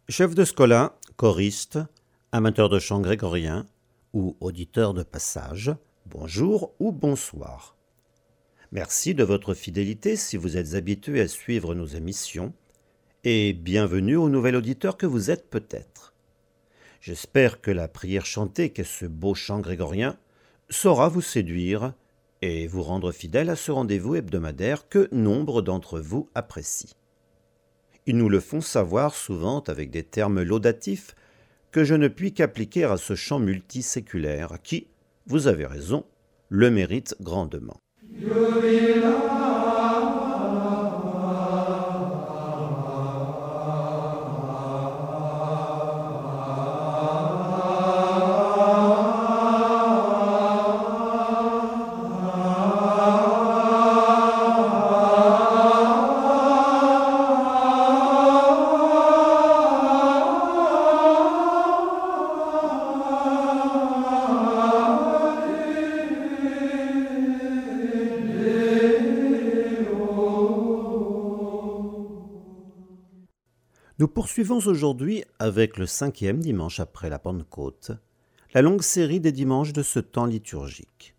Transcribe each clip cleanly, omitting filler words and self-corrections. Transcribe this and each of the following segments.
Chef de scola, choriste, amateur de chant grégorien ou auditeur de passage, bonjour ou bonsoir. Merci de votre fidélité si vous êtes habitué à suivre nos émissions et bienvenue aux nouvel auditeur que vous êtes peut-être. J'espère que la prière chantée qu'est ce beau chant grégorien saura vous séduire et vous rendre fidèle à ce rendez-vous hebdomadaire que nombre d'entre vous apprécient. Ils nous le font savoir souvent avec des termes laudatifs que je ne puis qu'appliquer à ce chant multiséculaire qui, vous avez raison, le mérite grandement. Nous poursuivons aujourd'hui, avec le 5e dimanche après la Pentecôte, la longue série des dimanches de ce temps liturgique.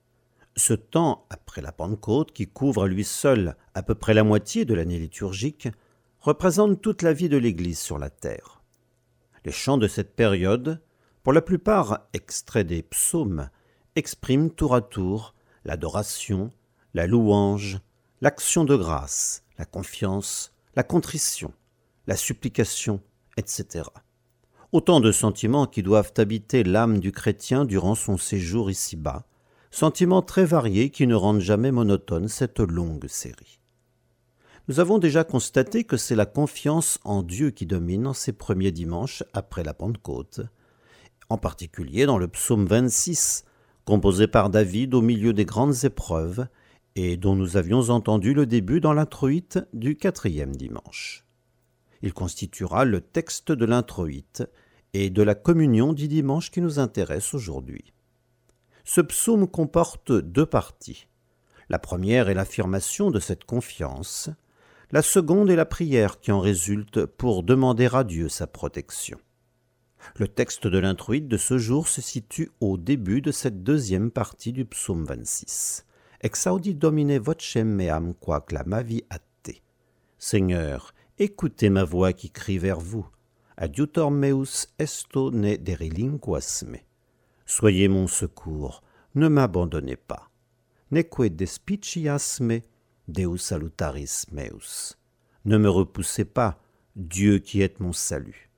Ce temps après la Pentecôte, qui couvre à lui seul à peu près la moitié de l'année liturgique, représente toute la vie de l'Église sur la terre. Les chants de cette période, pour la plupart extraits des psaumes, expriment tour à tour l'adoration, la louange, l'action de grâce, la confiance, la contrition, la supplication, etc. Autant de sentiments qui doivent habiter l'âme du chrétien durant son séjour ici-bas, sentiments très variés qui ne rendent jamais monotone cette longue série. Nous avons déjà constaté que c'est la confiance en Dieu qui domine en ces premiers dimanches après la Pentecôte, en particulier dans le psaume 26, composé par David au milieu des grandes épreuves et dont nous avions entendu le début dans l'introïte du 4e dimanche. Il constituera le texte de l'introïte et de la communion du dimanche qui nous intéresse aujourd'hui. Ce psaume comporte deux parties. La première est l'affirmation de cette confiance, la seconde est la prière qui en résulte pour demander à Dieu sa protection. Le texte de l'introïte de ce jour se situe au début de cette deuxième partie du psaume 26. Exaudi Domine vocem meam qua clamavi a te. Seigneur, écoutez ma voix qui crie vers vous. Adiutor meus esto ne derilinquas me. Soyez mon secours, ne m'abandonnez pas. Neque despicias me, Deus salutaris meus. Ne me repoussez pas, Dieu qui est mon salut.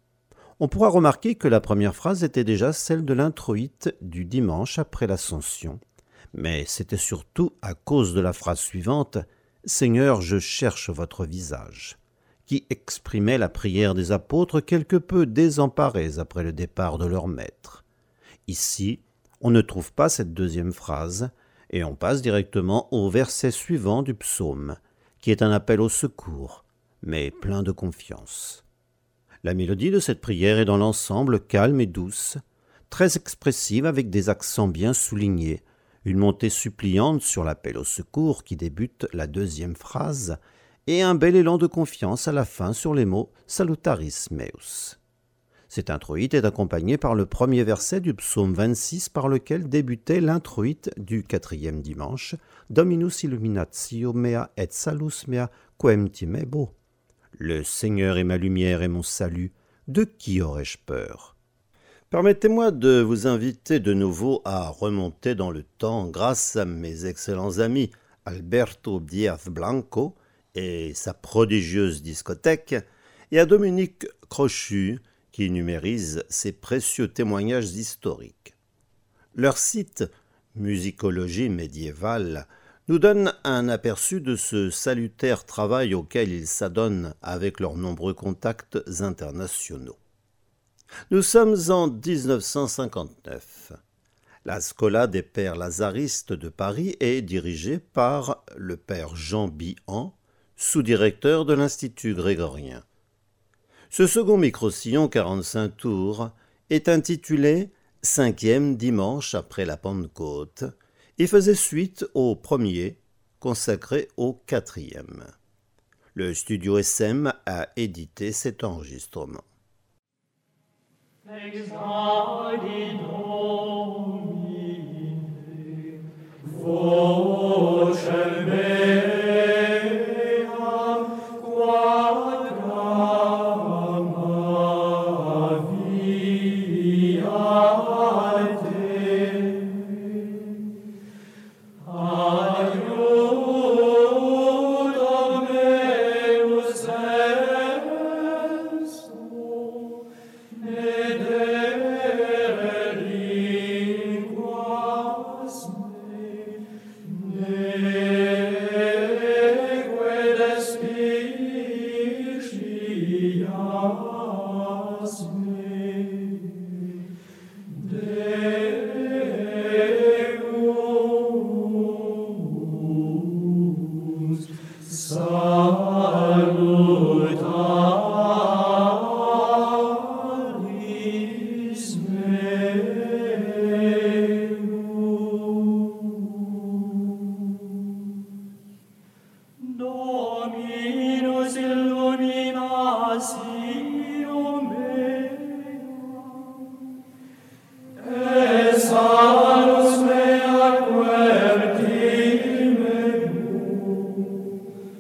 On pourra remarquer que la première phrase était déjà celle de l'introïte du dimanche après l'Ascension, mais c'était surtout à cause de la phrase suivante « Seigneur, je cherche votre visage », qui exprimait la prière des apôtres quelque peu désemparés après le départ de leur maître. Ici, on ne trouve pas cette deuxième phrase, et on passe directement au verset suivant du psaume, qui est un appel au secours, mais plein de confiance. La mélodie de cette prière est dans l'ensemble calme et douce, très expressive avec des accents bien soulignés, une montée suppliante sur l'appel au secours qui débute la deuxième phrase, et un bel élan de confiance à la fin sur les mots « Salutaris meus ». Cet introïte est accompagné par le premier verset du psaume 26 par lequel débutait l'introïte du 4e dimanche « Dominus illuminatio mea et salus mea quem timebo ». Le Seigneur est ma lumière et mon salut, de qui aurais-je peur ? Permettez-moi de vous inviter de nouveau à remonter dans le temps grâce à mes excellents amis Alberto Diaz Blanco et sa prodigieuse discothèque, et à Dominique Crochu, qui numérise ses précieux témoignages historiques. Leur site, Musicologie médiévale, nous donne un aperçu de ce salutaire travail auquel ils s'adonnent avec leurs nombreux contacts internationaux. Nous sommes en 1959. La Scola des Pères Lazaristes de Paris est dirigée par le Père Jean Bihan, sous-directeur de l'Institut grégorien. Ce second micro-sillon 45 tours est intitulé « 5e dimanche après la Pentecôte » et faisait suite au premier, consacré au 4e. Le studio SM a édité cet enregistrement. Exaudi Domine, vocem meam, quod grama viate, aiuto meus est, Dominus illuminatio mea, et salus mea quertimebus,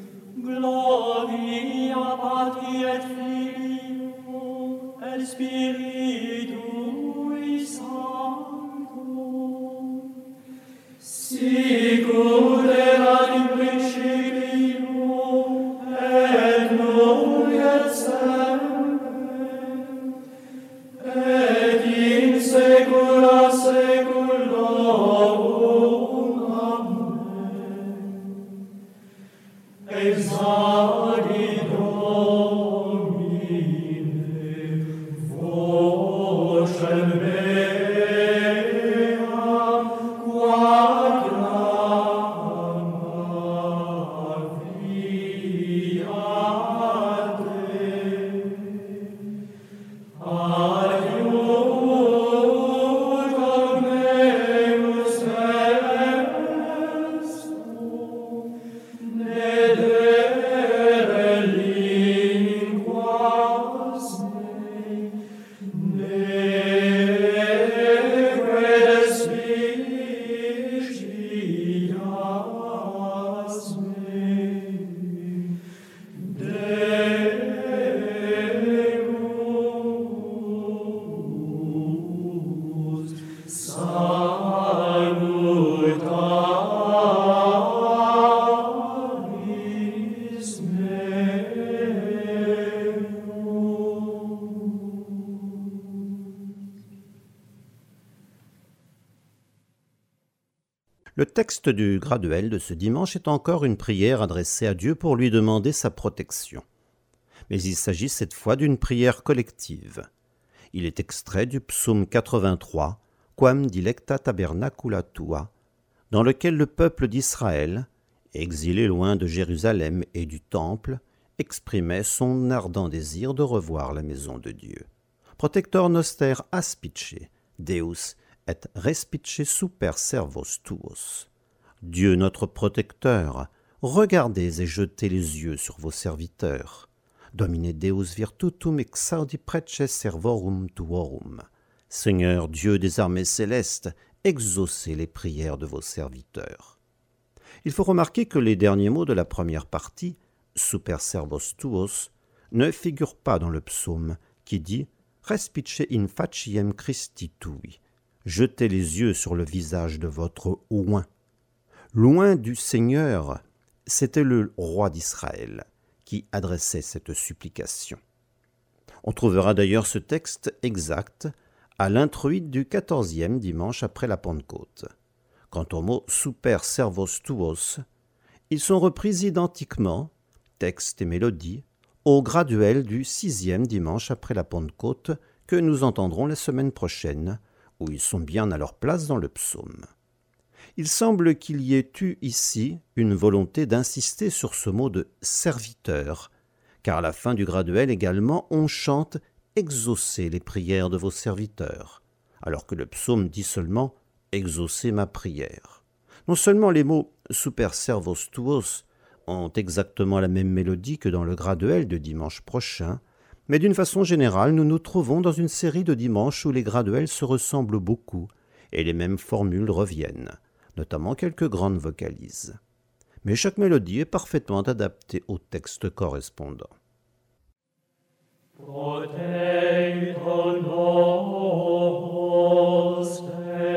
gloria Patri et Filio et Spiritui Sancto, sic ut erat in principio, et nunc et semper, et in saecula saeculorum. Amen. Exaudi Domine, vocem meam, quod grama viate, aiuto meus est, nedere linguas mei, neque despicias mei, Deus salutaris Le texte du graduel de ce dimanche est encore une prière adressée à Dieu pour lui demander sa protection. Mais il s'agit cette fois d'une prière collective. Il est extrait du psaume 83, Quam dilecta tabernacula tua, dans lequel le peuple d'Israël, exilé loin de Jérusalem et du temple, exprimait son ardent désir de revoir la maison de Dieu. Protector noster aspice, Deus et respice super servos tuos. Dieu notre protecteur, regardez et jetez les yeux sur vos serviteurs. Domine Deus virtutum exaudi prece servorum tuorum. Seigneur Dieu des armées célestes, exaucez les prières de vos serviteurs. Il faut remarquer que les derniers mots de la première partie, super servos tuos, ne figurent pas dans le psaume qui dit respice in faciem Christi tui. Jetez les yeux sur le visage de votre oint. Loin du Seigneur, c'était le roi d'Israël qui adressait cette supplication. On trouvera d'ailleurs ce texte exact à l'introïde du 14e dimanche après la Pentecôte. Quant aux mots super servos tuos, ils sont repris identiquement, texte et mélodie, au graduel du 6e dimanche après la Pentecôte que nous entendrons la semaine prochaine, où ils sont bien à leur place dans le psaume. Il semble qu'il y ait eu ici une volonté d'insister sur ce mot de « serviteur », car à la fin du graduel également, on chante « Exaucez les prières de vos serviteurs », alors que le psaume dit seulement « Exaucez ma prière ». Non seulement les mots « super servos tuos » ont exactement la même mélodie que dans le graduel de dimanche prochain, mais d'une façon générale, nous nous trouvons dans une série de dimanches où les graduels se ressemblent beaucoup et les mêmes formules reviennent, notamment quelques grandes vocalises. Mais chaque mélodie est parfaitement adaptée au texte correspondant. Protector noster,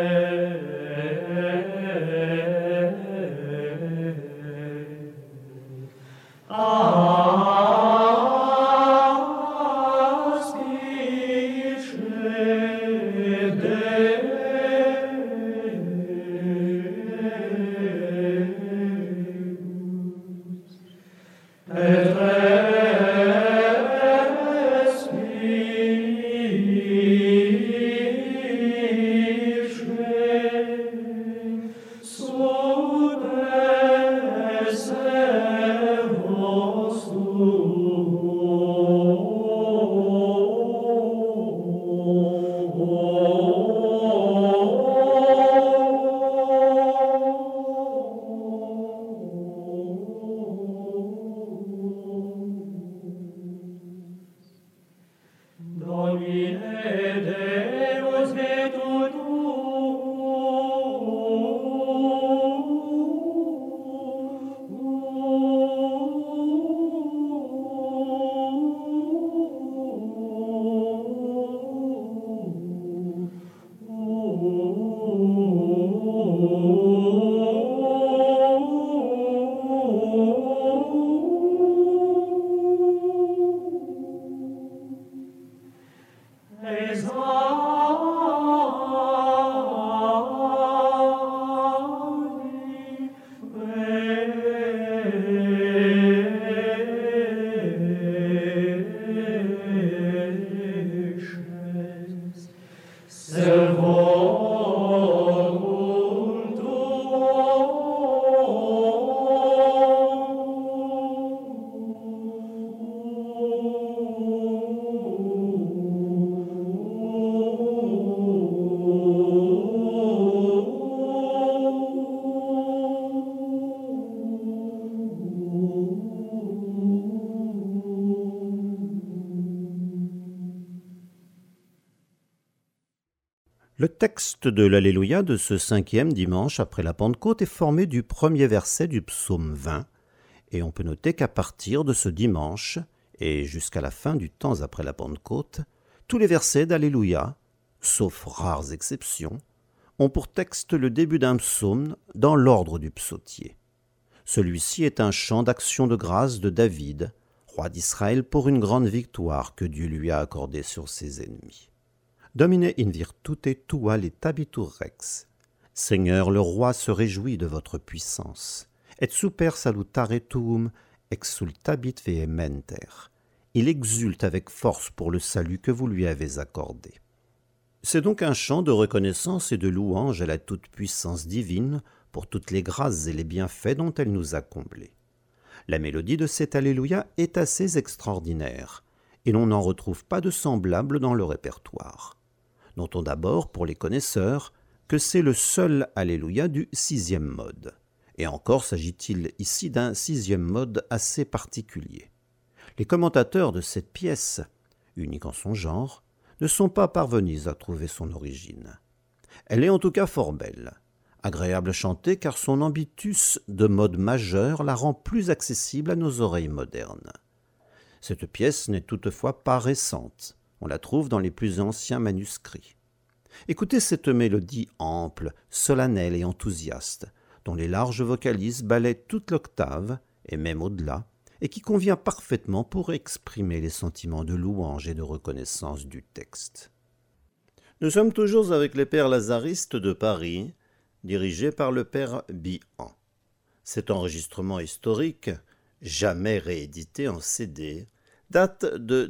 Le texte de l'Alléluia de ce 5e dimanche après la Pentecôte est formé du premier verset du psaume 20, et on peut noter qu'à partir de ce dimanche, et jusqu'à la fin du temps après la Pentecôte, tous les versets d'Alléluia, sauf rares exceptions, ont pour texte le début d'un psaume dans l'ordre du psautier. Celui-ci est un chant d'action de grâce de David, roi d'Israël, pour une grande victoire que Dieu lui a accordée sur ses ennemis. Domine in virtute tua letabitur rex. Seigneur, le roi se réjouit de votre puissance. Et super salutare tuum exultabit vehementer. Il exulte avec force pour le salut que vous lui avez accordé. C'est donc un chant de reconnaissance et de louange à la toute-puissance divine pour toutes les grâces et les bienfaits dont elle nous a comblés. La mélodie de cet Alléluia est assez extraordinaire, et l'on n'en retrouve pas de semblable dans le répertoire. Notons d'abord, pour les connaisseurs, que c'est le seul Alléluia du 6e mode. Et encore s'agit-il ici d'un 6e mode assez particulier. Les commentateurs de cette pièce, unique en son genre, ne sont pas parvenus à trouver son origine. Elle est en tout cas fort belle, agréable à chanter car son ambitus de mode majeur la rend plus accessible à nos oreilles modernes. Cette pièce n'est toutefois pas récente. On la trouve dans les plus anciens manuscrits. Écoutez cette mélodie ample, solennelle et enthousiaste, dont les larges vocalises balaient toute l'octave, et même au-delà, et qui convient parfaitement pour exprimer les sentiments de louange et de reconnaissance du texte. Nous sommes toujours avec les Pères Lazaristes de Paris, dirigés par le Père Bihan. Cet enregistrement historique, jamais réédité en CD, date de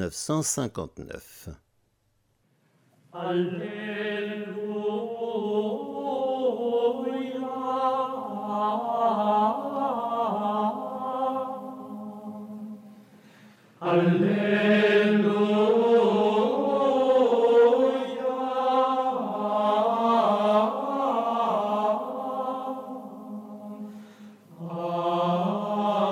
1959. Alléluia, Alléluia.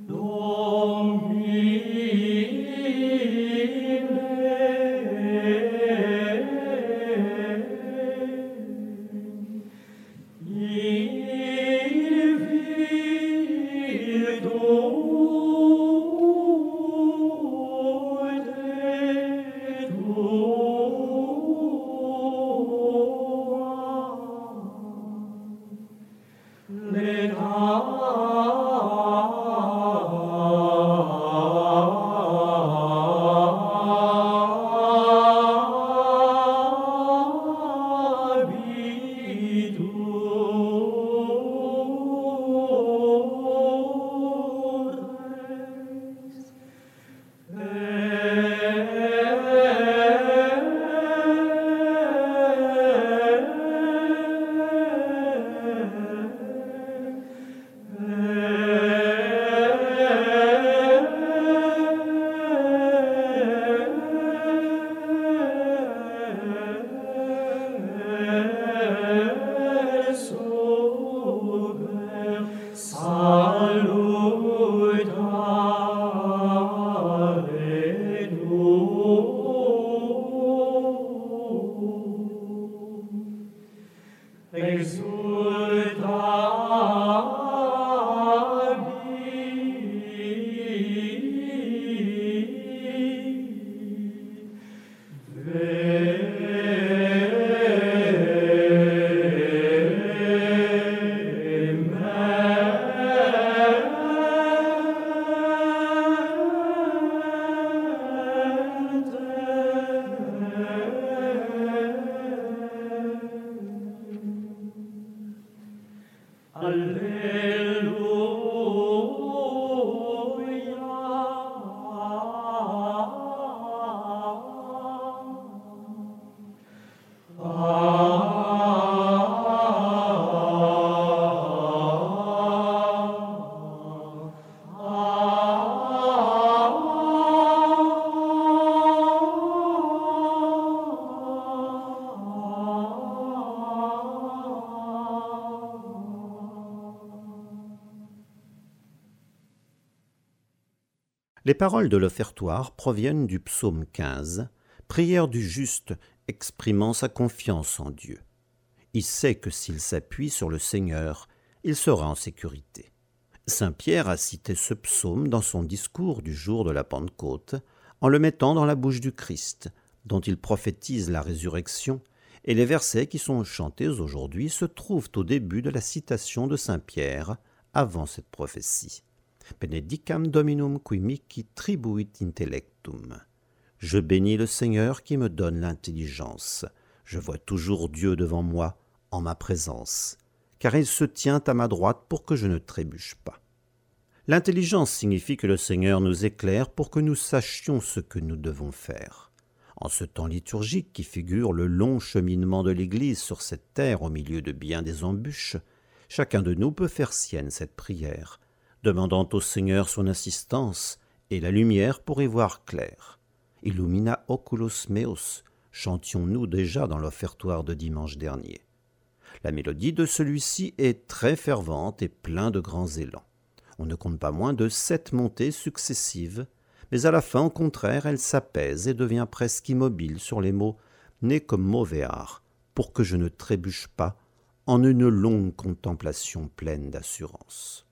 Les paroles de l'offertoire proviennent du psaume 15, prière du juste exprimant sa confiance en Dieu. Il sait que s'il s'appuie sur le Seigneur, il sera en sécurité. Saint Pierre a cité ce psaume dans son discours du jour de la Pentecôte, en le mettant dans la bouche du Christ, dont il prophétise la résurrection, et les versets qui sont chantés aujourd'hui se trouvent au début de la citation de Saint Pierre, avant cette prophétie. Benedicam Dominum qui mihi tribuit intellectum. Je bénis le Seigneur qui me donne l'intelligence. Je vois toujours Dieu devant moi, en ma présence, car il se tient à ma droite pour que je ne trébuche pas. L'intelligence signifie que le Seigneur nous éclaire pour que nous sachions ce que nous devons faire. En ce temps liturgique qui figure le long cheminement de l'Église sur cette terre au milieu de bien des embûches, chacun de nous peut faire sienne cette prière, demandant au Seigneur son assistance et la lumière pour y voir clair. Illumina oculos meos, chantions-nous déjà dans l'offertoire de dimanche dernier. La mélodie de celui-ci est très fervente et plein de grands élans. On ne compte pas moins de 7 montées successives, mais à la fin, au contraire, elle s'apaise et devient presque immobile sur les mots « né comme movéar », pour que je ne trébuche pas, en une longue contemplation pleine d'assurance.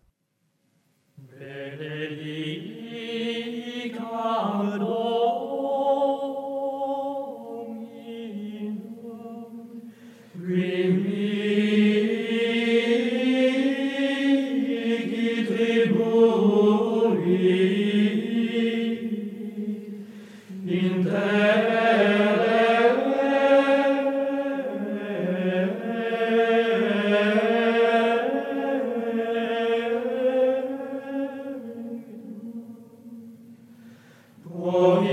Benedicam Dominum, qui mihi tribuit in terra.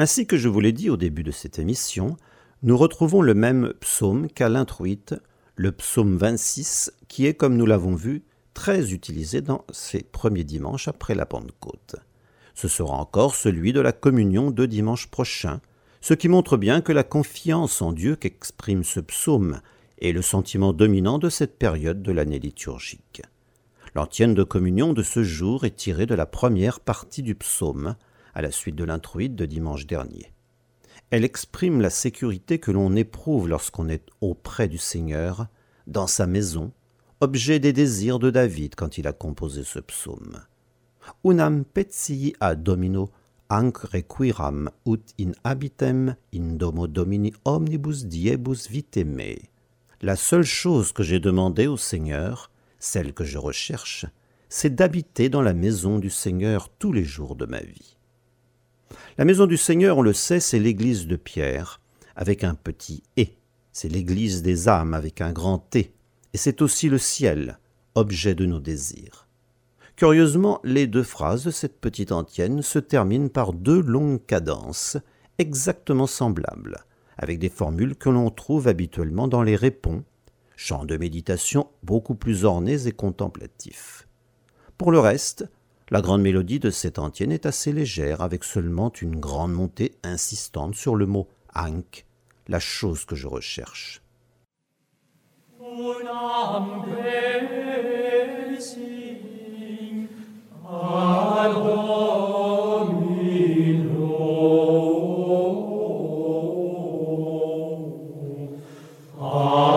Ainsi que je vous l'ai dit au début de cette émission, nous retrouvons le même psaume qu'à l'introïte, le psaume 26, qui est, comme nous l'avons vu, très utilisé dans ces premiers dimanches après la Pentecôte. Ce sera encore celui de la communion de dimanche prochain, ce qui montre bien que la confiance en Dieu qu'exprime ce psaume est le sentiment dominant de cette période de l'année liturgique. L'antienne de communion de ce jour est tirée de la première partie du psaume, à la suite de l'introïte de dimanche dernier. Elle exprime la sécurité que l'on éprouve lorsqu'on est auprès du Seigneur, dans sa maison, objet des désirs de David quand il a composé ce psaume. Unam petii a Domino, anc requiram ut in habitem in domo Domini omnibus diebus vitae me. La seule chose que j'ai demandée au Seigneur, celle que je recherche, c'est d'habiter dans la maison du Seigneur tous les jours de ma vie. La maison du Seigneur, on le sait, c'est l'église de Pierre, avec un petit « et ». C'est l'église des âmes, avec un grand « T ». Et c'est aussi le ciel, objet de nos désirs. Curieusement, les deux phrases de cette petite antienne se terminent par deux longues cadences, exactement semblables, avec des formules que l'on trouve habituellement dans les répons, chants de méditation beaucoup plus ornés et contemplatifs. Pour le reste, la grande mélodie de cette antienne est assez légère, avec seulement une grande montée insistante sur le mot « anc », la chose que je recherche. Unam pesim ad Domino.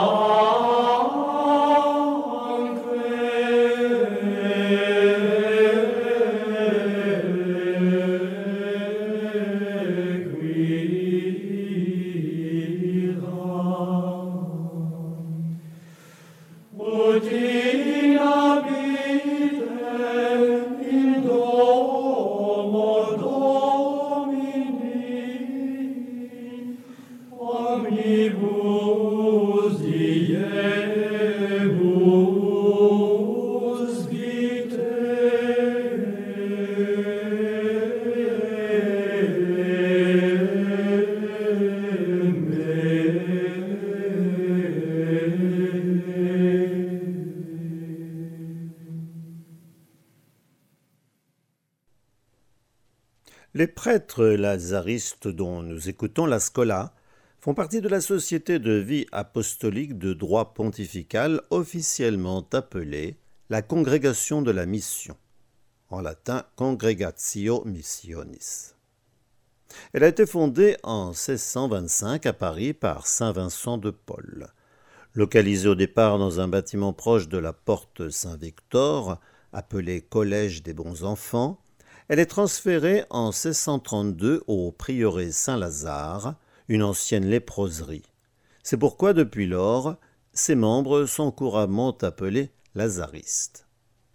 Les prêtres lazaristes dont nous écoutons la Scola font partie de la Société de vie apostolique de droit pontifical officiellement appelée la Congrégation de la Mission, en latin Congregatio Missionis. Elle a été fondée en 1625 à Paris par saint Vincent de Paul. Localisée au départ dans un bâtiment proche de la porte Saint-Victor, appelé Collège des Bons Enfants, elle est transférée en 1632 au prieuré Saint-Lazare, une ancienne léproserie. C'est pourquoi, depuis lors, ses membres sont couramment appelés lazaristes.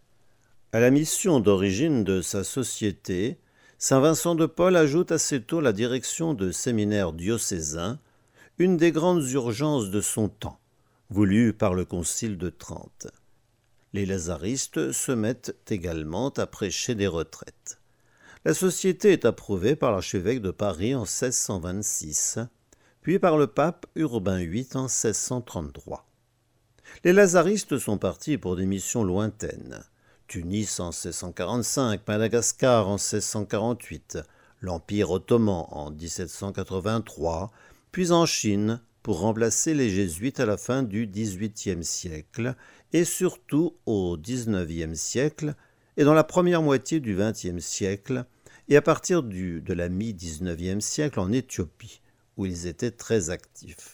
À la mission d'origine de sa société, saint Vincent de Paul ajoute assez tôt la direction de séminaires diocésains, une des grandes urgences de son temps, voulue par le Concile de Trente. Les lazaristes se mettent également à prêcher des retraites. La société est approuvée par l'archevêque de Paris en 1626, puis par le pape Urbain VIII en 1633. Les lazaristes sont partis pour des missions lointaines. Tunis en 1645, Madagascar en 1648, l'Empire ottoman en 1783, puis en Chine pour remplacer les jésuites à la fin du XVIIIe siècle et surtout au XIXe siècle et dans la première moitié du XXe siècle et à partir de la mi-XIXe siècle en Éthiopie, où ils étaient très actifs.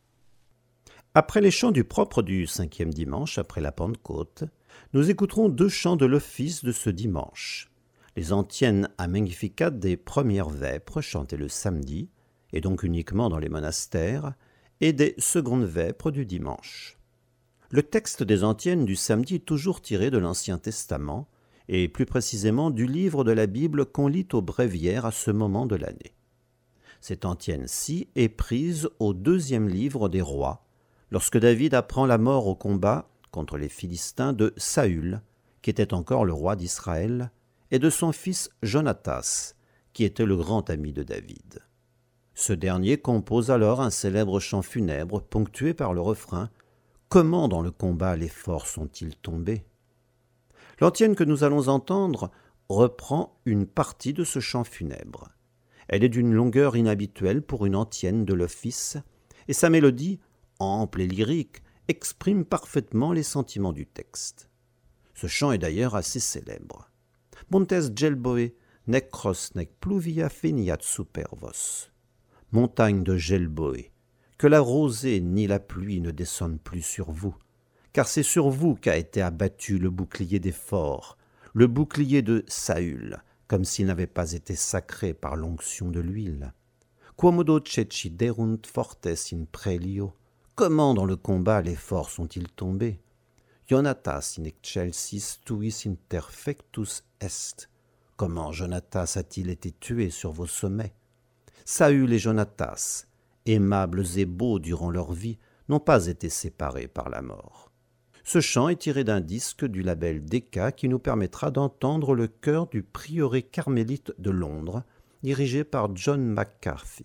Après les chants du propre du 5e dimanche après la Pentecôte, nous écouterons deux chants de l'office de ce dimanche. Les antiennes à Magnificat des premières vêpres chantées le samedi, et donc uniquement dans les monastères, et des secondes vêpres du dimanche. Le texte des antiennes du samedi est toujours tiré de l'Ancien Testament, et plus précisément du livre de la Bible qu'on lit au bréviaire à ce moment de l'année. Cette antienne-ci est prise au 2e livre des rois, lorsque David apprend la mort au combat contre les Philistins de Saül, qui était encore le roi d'Israël, et de son fils Jonatas, qui était le grand ami de David. Ce dernier compose alors un célèbre chant funèbre ponctué par le refrain « Comment dans le combat les forts sont-ils tombés ?» L'antienne que nous allons entendre reprend une partie de ce chant funèbre. Elle est d'une longueur inhabituelle pour une antienne de l'office, et sa mélodie, ample et lyrique, exprime parfaitement les sentiments du texte. Ce chant est d'ailleurs assez célèbre. Montes gelboe, nec cros nec pluvia finiat super vos. Montagne de Gelboé, que la rosée ni la pluie ne descendent plus sur vous, car c'est sur vous qu'a été abattu le bouclier des forts, le bouclier de Saül, comme s'il n'avait pas été sacré par l'onction de l'huile. Quomodo ceci derunt fortes in prelio. Comment dans le combat les forts sont-ils tombés? Jonatas in excelsis tuis interfectus est. Comment Jonatas a-t-il été tué sur vos sommets? Saül et Jonatas, aimables et beaux durant leur vie, n'ont pas été séparés par la mort. Ce chant est tiré d'un disque du label Decca qui nous permettra d'entendre le chœur du prieuré carmélite de Londres, dirigé par John McCarthy.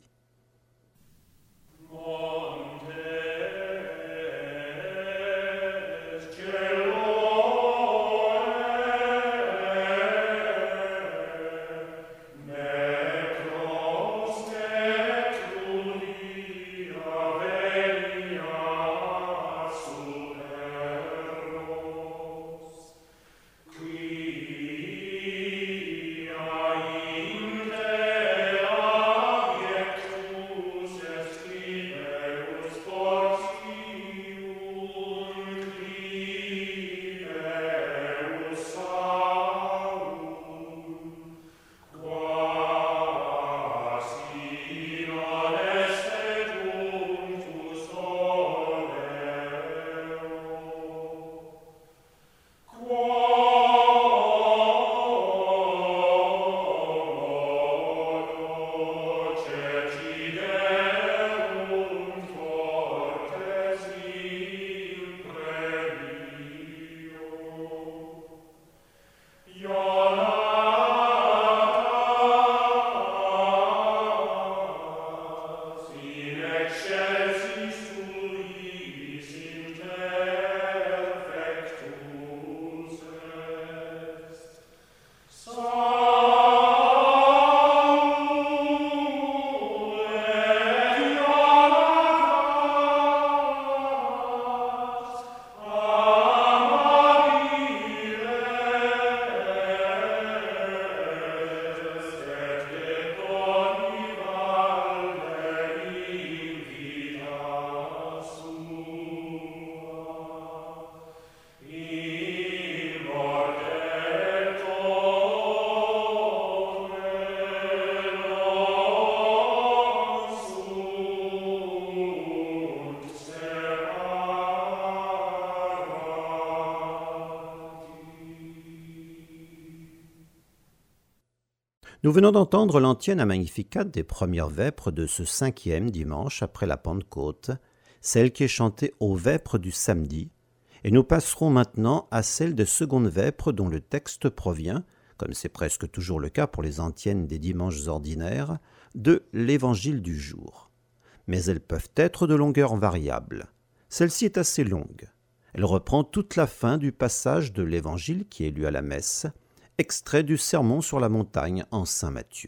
Nous venons d'entendre l'antienne à Magnificat des premières vêpres de ce 5e dimanche après la Pentecôte, celle qui est chantée aux vêpres du samedi, et nous passerons maintenant à celle des secondes vêpres dont le texte provient, comme c'est presque toujours le cas pour les antiennes des dimanches ordinaires, de l'Évangile du jour. Mais elles peuvent être de longueur variable. Celle-ci est assez longue. Elle reprend toute la fin du passage de l'Évangile qui est lu à la messe, extrait du Sermon sur la montagne en saint Matthieu.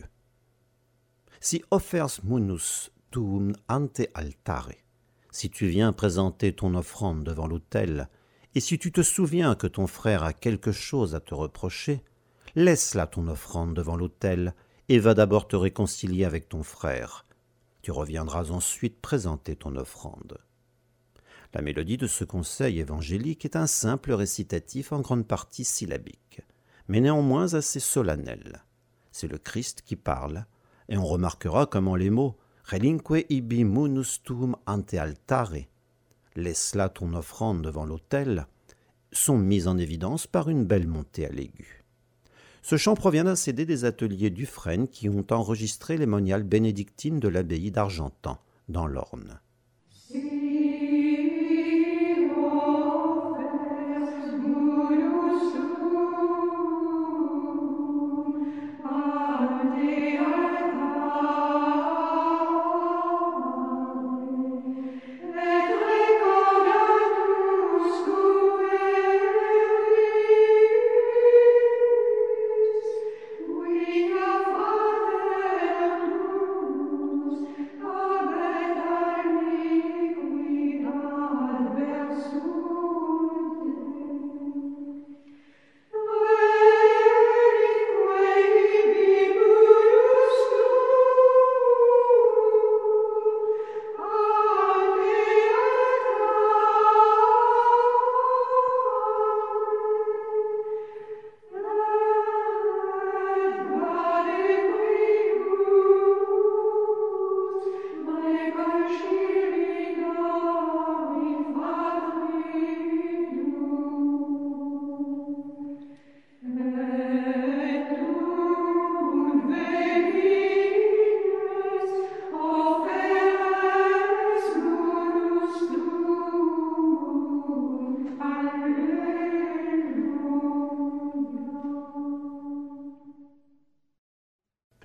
Si offers munus tuum ante altare, si tu viens présenter ton offrande devant l'autel, et si tu te souviens que ton frère a quelque chose à te reprocher, laisse là ton offrande devant l'autel et va d'abord te réconcilier avec ton frère. Tu reviendras ensuite présenter ton offrande. La mélodie de ce conseil évangélique est un simple récitatif en grande partie syllabique, mais néanmoins assez solennel. C'est le Christ qui parle, et on remarquera comment les mots « relinque ibi munus tuum ante altare » « laisse là ton offrande devant l'autel » sont mis en évidence par une belle montée à l'aigu. Ce chant provient d'un CD des ateliers Dufresne qui ont enregistré les moniales bénédictines de l'abbaye d'Argentan, dans l'Orne. Ante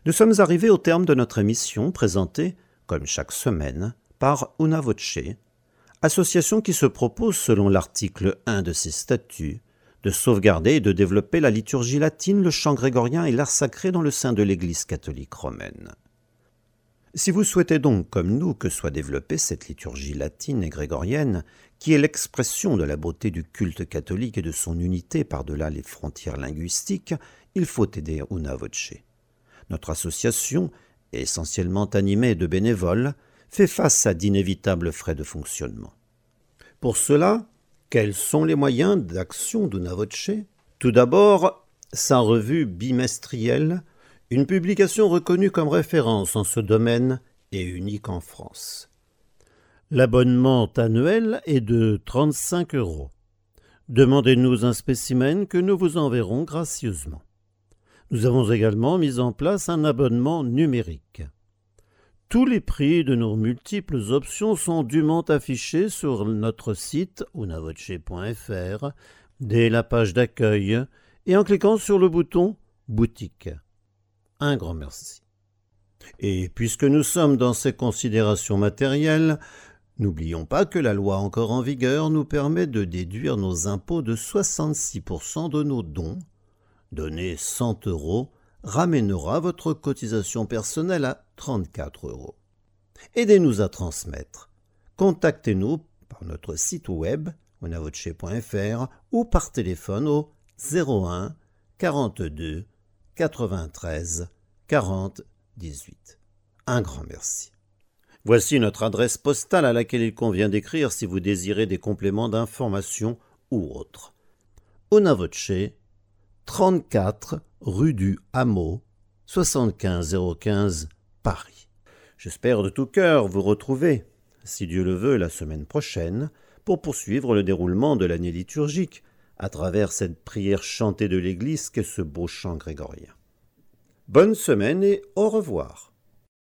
Nous sommes arrivés au terme de notre émission présentée, comme chaque semaine, par Una Voce, association qui se propose, selon l'article 1 de ses statuts, de sauvegarder et de développer la liturgie latine, le chant grégorien et l'art sacré dans le sein de l'Église catholique romaine. Si vous souhaitez donc, comme nous, que soit développée cette liturgie latine et grégorienne, qui est l'expression de la beauté du culte catholique et de son unité par-delà les frontières linguistiques, il faut aider Una Voce. Notre association, essentiellement animée de bénévoles, fait face à d'inévitables frais de fonctionnement. Pour cela, quels sont les moyens d'action d'Una Voce ? Tout d'abord, sa revue bimestrielle, une publication reconnue comme référence en ce domaine et unique en France. L'abonnement annuel est de 35 €. Demandez-nous un spécimen que nous vous enverrons gracieusement. Nous avons également mis en place un abonnement numérique. Tous les prix de nos multiples options sont dûment affichés sur notre site unavoce.fr, dès la page d'accueil et en cliquant sur le bouton « Boutique ». Un grand merci. Et puisque nous sommes dans ces considérations matérielles, n'oublions pas que la loi encore en vigueur nous permet de déduire nos impôts de 66% de nos dons. Donner 100 € ramènera votre cotisation personnelle à 34 €. Aidez-nous à transmettre. Contactez-nous par notre site web unavoce.fr ou par téléphone au 01 42 93 40 18. Un grand merci. Voici notre adresse postale à laquelle il convient d'écrire si vous désirez des compléments d'information ou autres. Una Voce, 34 rue du Hameau, 75 015 Paris. J'espère de tout cœur vous retrouver, si Dieu le veut, la semaine prochaine, pour poursuivre le déroulement de l'année liturgique à travers cette prière chantée de l'Église qu'est ce beau chant grégorien. Bonne semaine et au revoir.